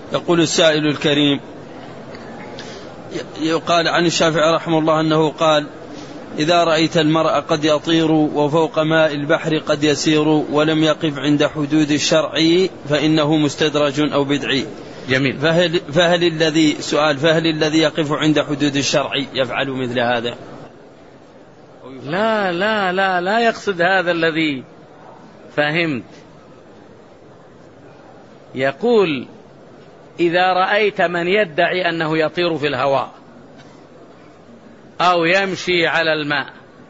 يقول السائل الكريم: يقال عن الشافعي رحمه الله أنه قال: إذا رأيت المرء قد يطير وفوق ماء البحر قد يسير ولم يقف عند حدود الشرع فإنه مستدرج أو بدعي. جميل. فهل الذي يقف عند حدود الشرع يفعل مثل هذا؟ لا لا لا لا يقصد هذا الذي فهمت. يقول: إذا رأيت من يدعي أنه يطير في الهواء أو يمشي على الماء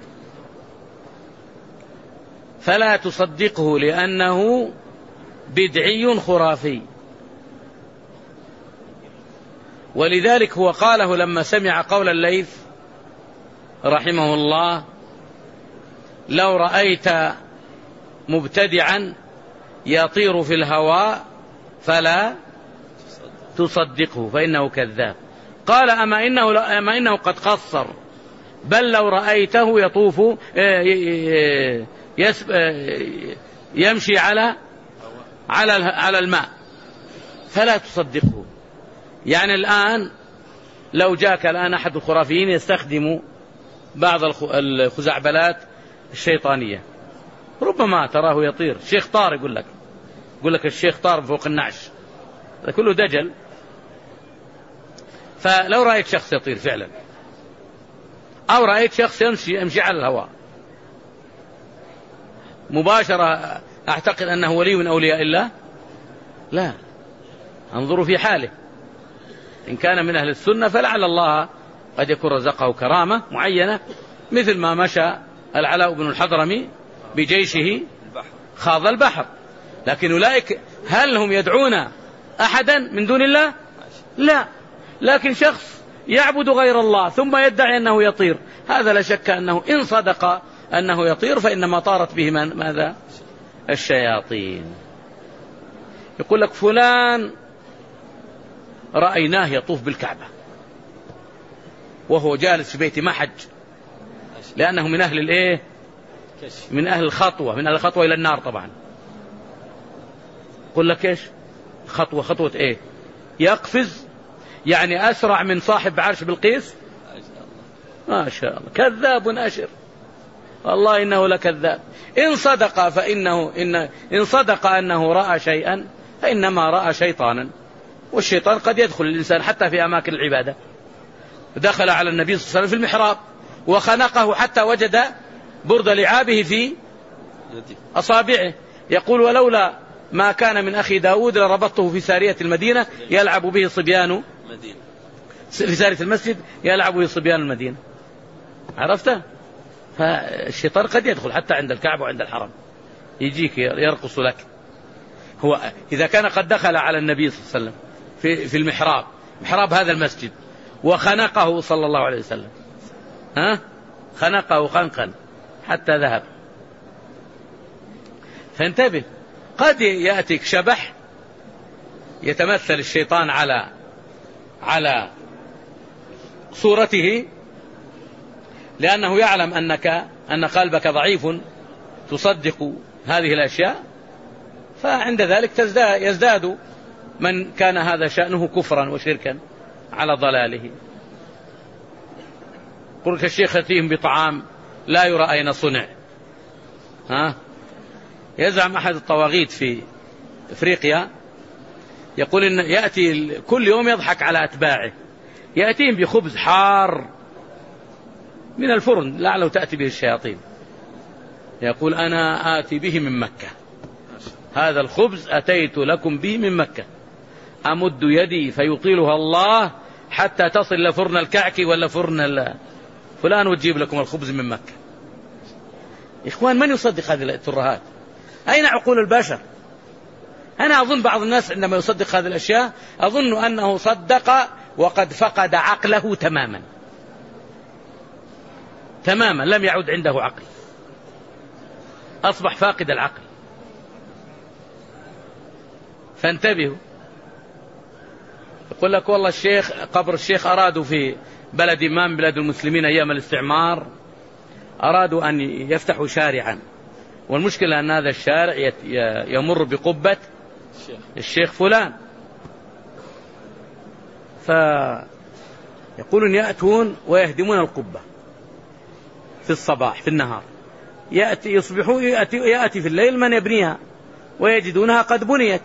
فلا تصدقه لأنه بدعي خرافي. ولذلك هو قاله لما سمع قول الليث رحمه الله: لو رأيت مبتدعا يطير في الهواء فلا تصدقه فإنه كذاب. قال: أما إنه قد قصر، بل لو رأيته يطوف يمشي على الماء فلا تصدقه. يعني الآن لو جاك الآن أحد الخرافيين يستخدم بعض الخزعبلات الشيطانية، ربما تراه يطير. الشيخ طار يقول لك الشيخ طار فوق النعش، هذا كله دجل. فلو رأيت شخص يطير فعلا أو رأيت شخص يمشي على الهواء مباشرة، أعتقد أنه ولي من أولياء الله؟ لا، انظروا في حاله. إن كان من أهل السنة فلعل الله قد يكون رزقه كرامة معينة، مثل ما مشى العلاء بن الحضرمي بجيشه خاض البحر. لكن أولئك هل هم يدعون أحدا من دون الله؟ لا. لكن شخص يعبد غير الله ثم يدعي أنه يطير، هذا لا شك أنه إن صدق أنه يطير فإنما طارت به ماذا؟ الشياطين. يقول لك: فلان رأيناه يطوف بالكعبة وهو جالس في بيته ما حج، لأنه من أهل الإيه؟ من أهل الخطوة إلى النار طبعا. يقول لك إيش؟ خطوة إيه؟ يقفز، يعني أسرع من صاحب عرش بلقيس. ما شاء الله، كذاب أشر، والله إنه لكذاب. إن صدق أنه رأى شيئا فإنما رأى شيطانا، والشيطان قد يدخل الإنسان حتى في أماكن العبادة. دخل على النبي صلى الله عليه وسلم في المحراب وخنقه حتى وجد برد لعابه في أصابعه. يقول: ولولا ما كان من أخي داود لربطته في سارية المدينة يلعب به صبيان في سارية المسجد يلعب به صبيان المدينة. عرفت؟ فالشيطان قد يدخل حتى عند الكعبة وعند الحرم، يجيك يرقص لك. هو إذا كان قد دخل على النبي صلى الله عليه وسلم في محراب هذا المسجد وخنقه صلى الله عليه وسلم، خنقه خنقا حتى ذهب. فانتبه، قد يأتيك شبح يتمثل الشيطان على صورته، لأنه يعلم أن قلبك ضعيف تصدق هذه الأشياء، فعند ذلك يزداد من كان هذا شأنه كفرا وشركا على ضلاله. قل كالشيخ يأتيهم بطعام لا يرى أين صنع. يزعم أحد الطواغيت في إفريقيا، يقول إن يأتي كل يوم يضحك على أتباعه، يأتيهم بخبز حار من الفرن لعله تأتي به الشياطين، يقول: أنا آتي به من مكة، هذا الخبز أتيت لكم به من مكة، أمد يدي فيطيلها الله حتى تصل لفرن الكعك ولا فرن فلان وتجيب لكم الخبز من مكة. إخوان، من يصدق هذه الترهات؟ أين عقول البشر؟ أنا أظن بعض الناس عندما يصدق هذه الأشياء أظن أنه صدق وقد فقد عقله تماما، لم يعد عنده عقل، أصبح فاقد العقل. فانتبهوا. يقول لك: والله قبر الشيخ أرادوا في بلد ما من بلاد المسلمين أيام الاستعمار أرادوا أن يفتحوا شارعا، والمشكلة أن هذا الشارع يمر بقبة الشيخ فلان، فيقولون يأتون ويهدمون القبة في الصباح في النهار، يأتي في الليل من يبنيها ويجدونها قد بنيت،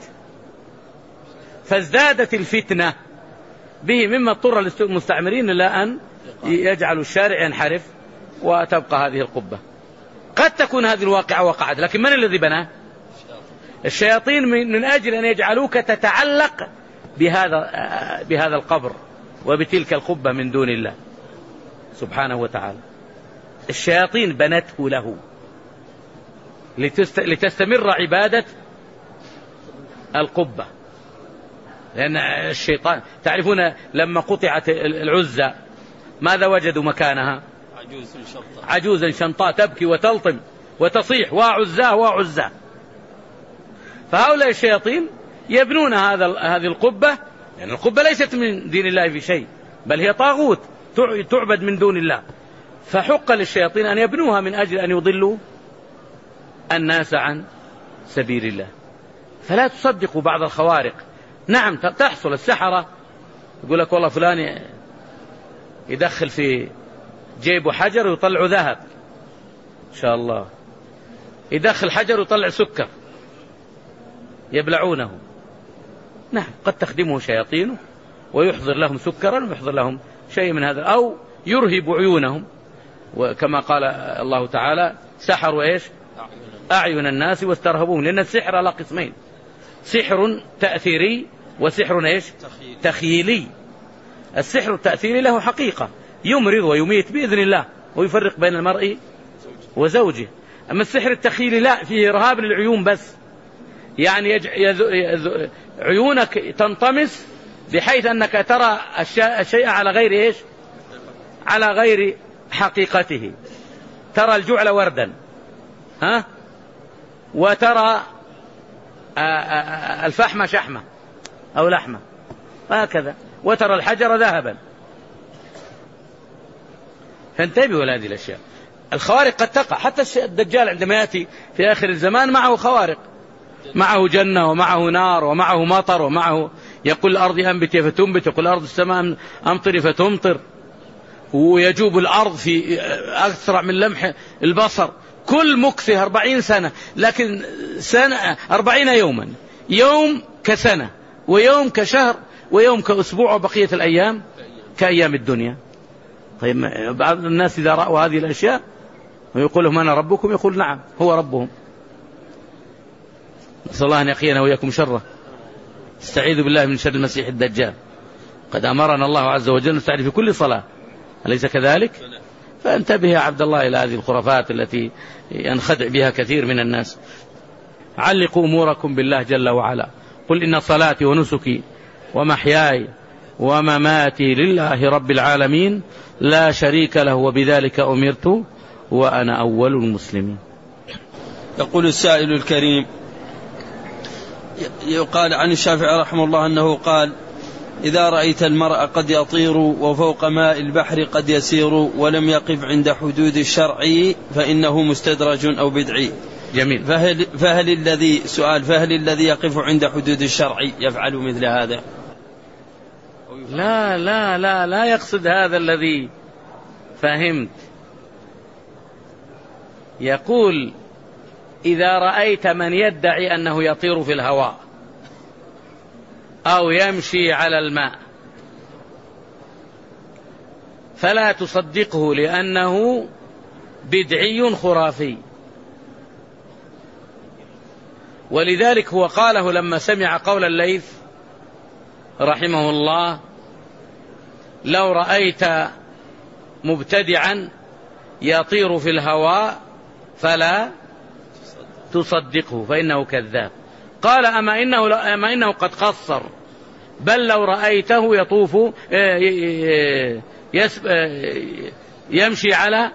فازدادت الفتنة به مما اضطر المستعمرين إلى أن يجعلوا الشارع ينحرف وتبقى هذه القبة. قد تكون هذه الواقعة وقعت، لكن من الذي بناه؟ الشياطين من أجل أن يجعلوك تتعلق بهذا القبر وبتلك القبة من دون الله سبحانه وتعالى. الشياطين بنته له لتستمر عبادة القبة، لأن الشيطان تعرفون لما قطعت العزة ماذا وجدوا مكانها؟ عجوزا شنطاء تبكي وتلطم وتصيح وعزاه وعزاه. فهؤلاء الشياطين يبنون هذه القبة، لأن يعني القبة ليست من دين الله في شيء، بل هي طاغوت تعبد من دون الله، فحق للشياطين أن يبنوها من أجل أن يضلوا الناس عن سبيل الله. فلا تصدقوا بعض الخوارق. نعم تحصل، السحرة يقول لك والله فلان يدخل في جيبه حجر ويطلع ذهب إن شاء الله، يدخل حجر ويطلع سكر يبلعونه. نعم قد تخدمه شياطينه ويحضر لهم سكرا ويحضر لهم شيء من هذا، أو يرهب عيونهم، وكما قال الله تعالى سحروا إيش؟ أعين الناس واسترهبوهم، لأن السحر على قسمين، سحر تأثيري وسحر إيش؟ تخيلي. السحر التأثيري له حقيقة يمرض ويميت بإذن الله ويفرق بين المرء وزوجه. أما السحر التخيلي لا، فيه إرهاب للعيون بس، يعني عيونك تنطمس بحيث أنك ترى الشيء على غير إيش؟ على غير حقيقته. ترى الجعل وردا وترى الفحم شحمة أو لحمة هكذا، وترى الحجر ذهبا. فانتبهوا لهذه الأشياء. الخوارق قد تقع، حتى الدجال عندما يأتي في آخر الزمان معه خوارق، معه جنة ومعه نار ومعه مطر ومعه يقول الأرض أنبتي فتنبت، يقول الأرض السماء أمطري فتمطر، ويجوب الأرض في أسرع من لمح البصر. كل مكثه 40 سنة، لكن سنة 40 يوما، يوم كسنة ويوم كشهر ويوم كأسبوع، وبقية الأيام كأيام الدنيا. طيب بعض الناس إذا رأوا هذه الأشياء ويقول لهم أنا ربكم، يقول نعم هو ربهم. نسأل الله أن يقينا وإياكم شره. استعيذ بالله من شر المسيح الدجال. قد أمرنا الله عز وجل نستعيذ في كل صلاة، أليس كذلك؟ فانتبه يا عبد الله إلى هذه الخرافات التي ينخدع بها كثير من الناس. علقوا أموركم بالله جل وعلا. قل إن صلاتي ونسكي ومحياي ومماتي لله رب العالمين لا شريك له وبذلك أمرت وأنا أول المسلمين. يقول السائل الكريم، يقال عن الشافعي رحمه الله أنه قال: إذا رأيت المرء قد يطير وفوق ماء البحر قد يسير ولم يقف عند حدود الشرع فإنه مستدرج أو بدعي. جميل. فهل الذي يقف عند حدود الشرع يفعل مثل هذا؟ لا لا لا لا يقصد هذا الذي فهمت. يقول إذا رأيت من يدعي أنه يطير في الهواء أو يمشي على الماء فلا تصدقه، لأنه بدعي خرافي. ولذلك هو قاله لما سمع قول الليث رحمه الله: لو رأيت مبتدعا يطير في الهواء فلا تصدقه فإنه كذاب. قال أما إنه قد قصر، بل لو رأيته يطوف يمشي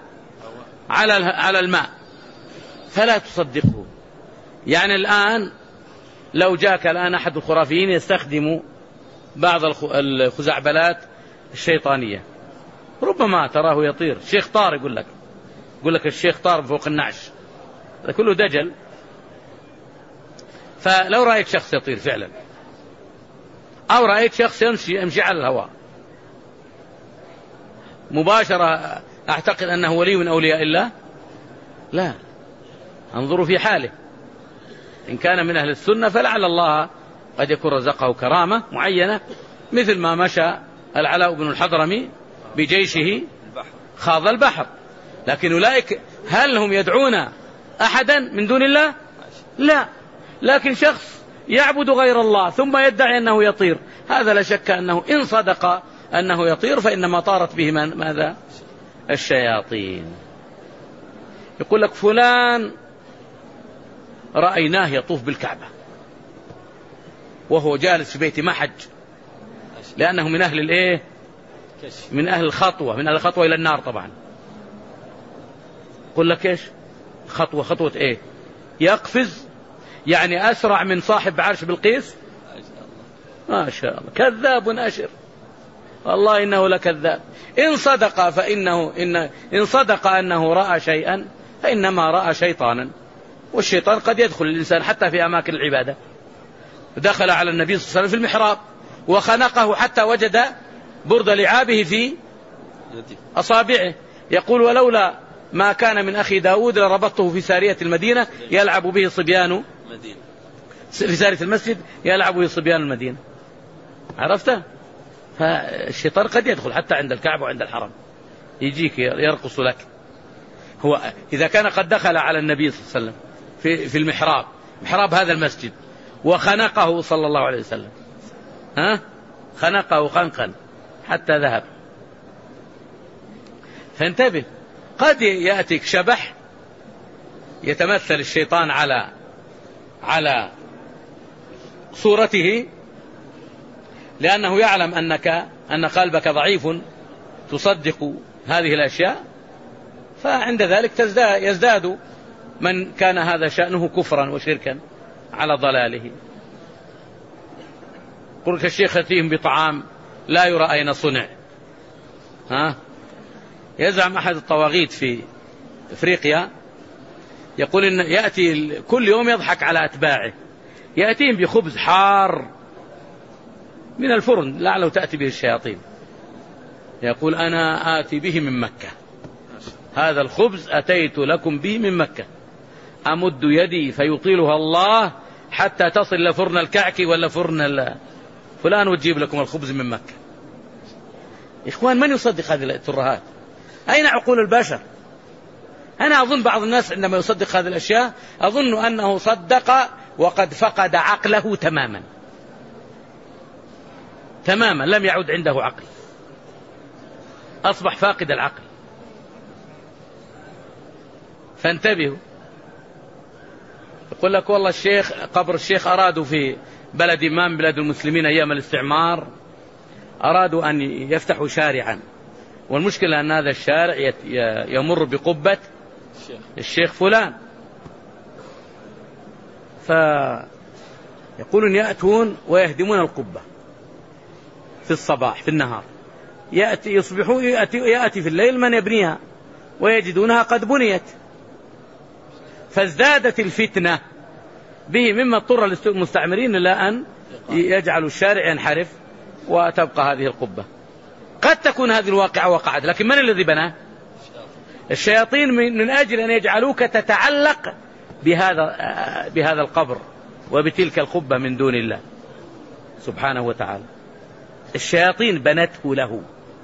على الماء فلا تصدقه. يعني الآن لو جاءك الآن أحد الخرافيين يستخدم بعض الخزعبلات الشيطانية، ربما تراه يطير. الشيخ طار يقول لك الشيخ طار فوق النعش، هذا كله دجل. فلو رأيت شخص يطير فعلا، أو رأيت شخص يمشي على الهواء، مباشرة أعتقد أنه ولي من أولياء الله؟ لا، انظروا في حاله. إن كان من أهل السنة فلعل الله قد يكون رزقه كرامة معينة، مثل ما مشى العلاء بن الحضرمي بجيشه خاض البحر. لكن أولئك هل هم يدعون أحدا من دون الله؟ لا. لكن شخص يعبد غير الله ثم يدعي أنه يطير، هذا لا شك أنه إن صدق أنه يطير فإنما طارت به ماذا؟ الشياطين. يقول لك فلان رأيناه يطوف بالكعبة وهو جالس في بيته ما حج، لأنه من أهل الإيه؟ من أهل الخطوة، من أهل الخطوة إلى النار طبعا. يقول لك إيش؟ خطوة إيه؟ يقفز، يعني أسرع من صاحب عرش بلقيس. ما شاء الله، كذاب أشر، والله إنه لكذاب. إن صدق فإنه إن صدق أنه رأى شيئا فإنما رأى شيطانا، والشيطان قد يدخل الإنسان حتى في أماكن العبادة. دخل على النبي صلى الله عليه وسلم في المحراب وخنقه حتى وجد برد لعابه في أصابعه. يقول ولولا ما كان من أخي داود لربطته في سارية المدينة يلعب به صبيان في سارية المسجد يلعب به صبيان المدينة. عرفت؟ فالشيطان قد يدخل حتى عند الكعبة وعند الحرم، يجيك يرقص لك. هو إذا كان قد دخل على النبي صلى الله عليه وسلم في المحراب، محراب هذا المسجد، وخنقه صلى الله عليه وسلم، خنقه خنقا حتى ذهب. فانتبه، قد يأتيك شبح يتمثل الشيطان على صورته، لأنه يعلم أن قلبك ضعيف تصدق هذه الأشياء، فعند ذلك يزداد من كان هذا شأنه كفرا وشركا على ضلاله. قل كالشيخ يأتيهم بطعام لا يرى أين صنع. يزعم أحد الطواغيت في إفريقيا، يقول إن يأتي كل يوم يضحك على أتباعه، يأتيهم بخبز حار من الفرن لعله تأتي به الشياطين، يقول أنا آتي به من مكة، هذا الخبز أتيت لكم به من مكة، أمد يدي فيطيلها الله حتى تصل لفرن الكعك ولا فرن فلان وتجيب لكم الخبز من مكة. إخوان، من يصدق هذه الترهات؟ أين عقول البشر؟ أنا أظن بعض الناس عندما يصدق هذه الأشياء أظن أنه صدق وقد فقد عقله تماما، لم يعد عنده عقل، أصبح فاقد العقل. فانتبهوا. يقول لك والله قبر الشيخ أرادوا في بلد ما من بلاد المسلمين أيام الاستعمار أرادوا أن يفتحوا شارعا، والمشكلة أن هذا الشارع يمر بقبة الشيخ فلان، فيقولون يأتون ويهدمون القبة في الصباح في النهار، يأتي في الليل من يبنيها ويجدونها قد بنيت، فازدادت الفتنة به مما اضطر المستعمرين إلى أن يجعلوا الشارع ينحرف وتبقى هذه القبة. قد تكون هذه الواقعة وقعت، لكن من الذي بناه؟ الشياطين، من أجل أن يجعلوك تتعلق بهذا القبر وبتلك القبة من دون الله سبحانه وتعالى. الشياطين بنته له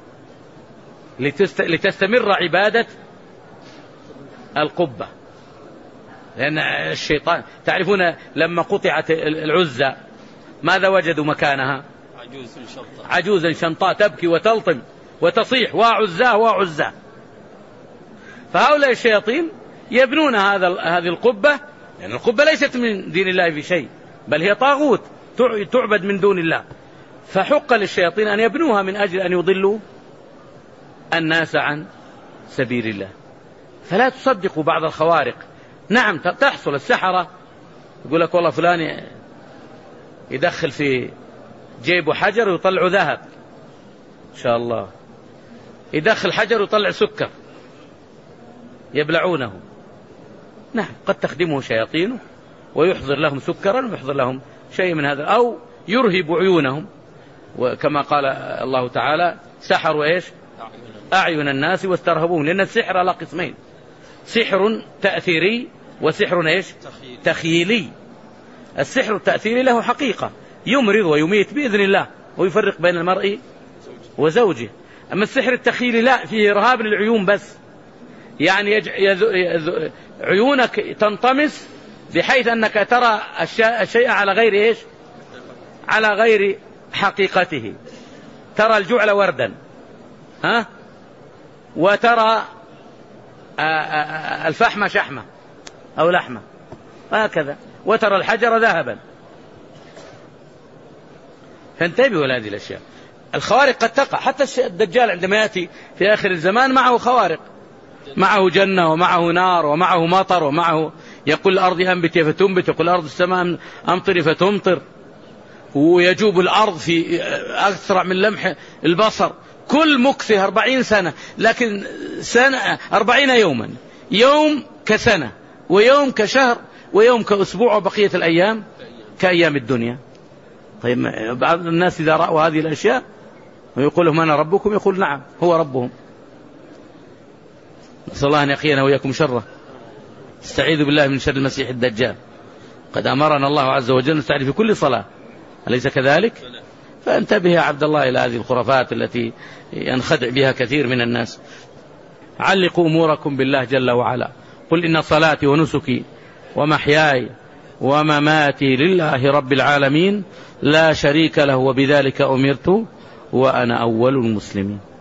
لتستمر عبادة القبة، لأن الشيطان تعرفون لما قطعت العزة ماذا وجدوا مكانها؟ عجوزا شمطاء تبكي وتلطم وتصيح وعزاه. فهؤلاء الشياطين يبنون هذه القبة، لأن القبة ليست من دين الله في شيء، بل هي طاغوت تعبد من دون الله، فحق للشياطين أن يبنوها من أجل أن يضلوا الناس عن سبيل الله. فلا تصدقوا بعض الخوارق. نعم تحصل، السحرة يقول لك والله فلان يدخل في جيبه حجر ويطلع ذهب، إن شاء الله يدخل حجر ويطلع سكر يبلعونه. نعم قد تخدمه شياطينه ويحضر لهم سكرا ويحضر لهم شيء من هذا، أو يرهب عيونهم، وكما قال الله تعالى سحروا إيش؟ أعين الناس واسترهبوهم، لأن السحر على قسمين: سحر تأثيري وسحر إيش؟ تخيلي. السحر التأثيري له حقيقة، يمرض ويميت بإذن الله ويفرق بين المرء وزوجه. أما السحر التخيلي لا، فيه إرهاب للعيون بس، يعني عيونك تنطمس بحيث أنك ترى الشيء على غير إيش؟ على غير حقيقته. ترى الجعل وردا، وترى الفحم شحمة أو لحمة هكذا، وترى الحجر ذهبا. فانتبهوا لهذه الأشياء. الخوارق قد تقع، حتى الدجال عندما يأتي في آخر الزمان معه خوارق، معه جنة ومعه نار ومعه مطر، ومعه يقول الأرض أنبتي فتنبت، يقول الأرض السماء أمطري فتمطر، ويجوب الأرض في أسرع من لمح البصر. كل مكثه 40 سنة، لكن سنة 40 يوما، يوم كسنة، ويوم كشهر، ويوم كأسبوع، وبقية الأيام كأيام الدنيا. طيب بعض الناس إذا رأوا هذه الأشياء ويقول لهم أنا ربكم، يقول نعم هو ربهم. نسأل الله أن يقينا وإياكم شره. استعيذوا بالله من شر المسيح الدجال. قد أمرنا الله عز وجل نستعيذ في كل صلاة، أليس كذلك؟ فانتبه يا عبد الله إلى هذه الخرافات التي ينخدع بها كثير من الناس. علقوا أموركم بالله جل وعلا. قل إن صلاتي ونسكي ومحياي ومماتي لله رب العالمين لا شريك له وبذلك أمرت وأنا أول المسلمين.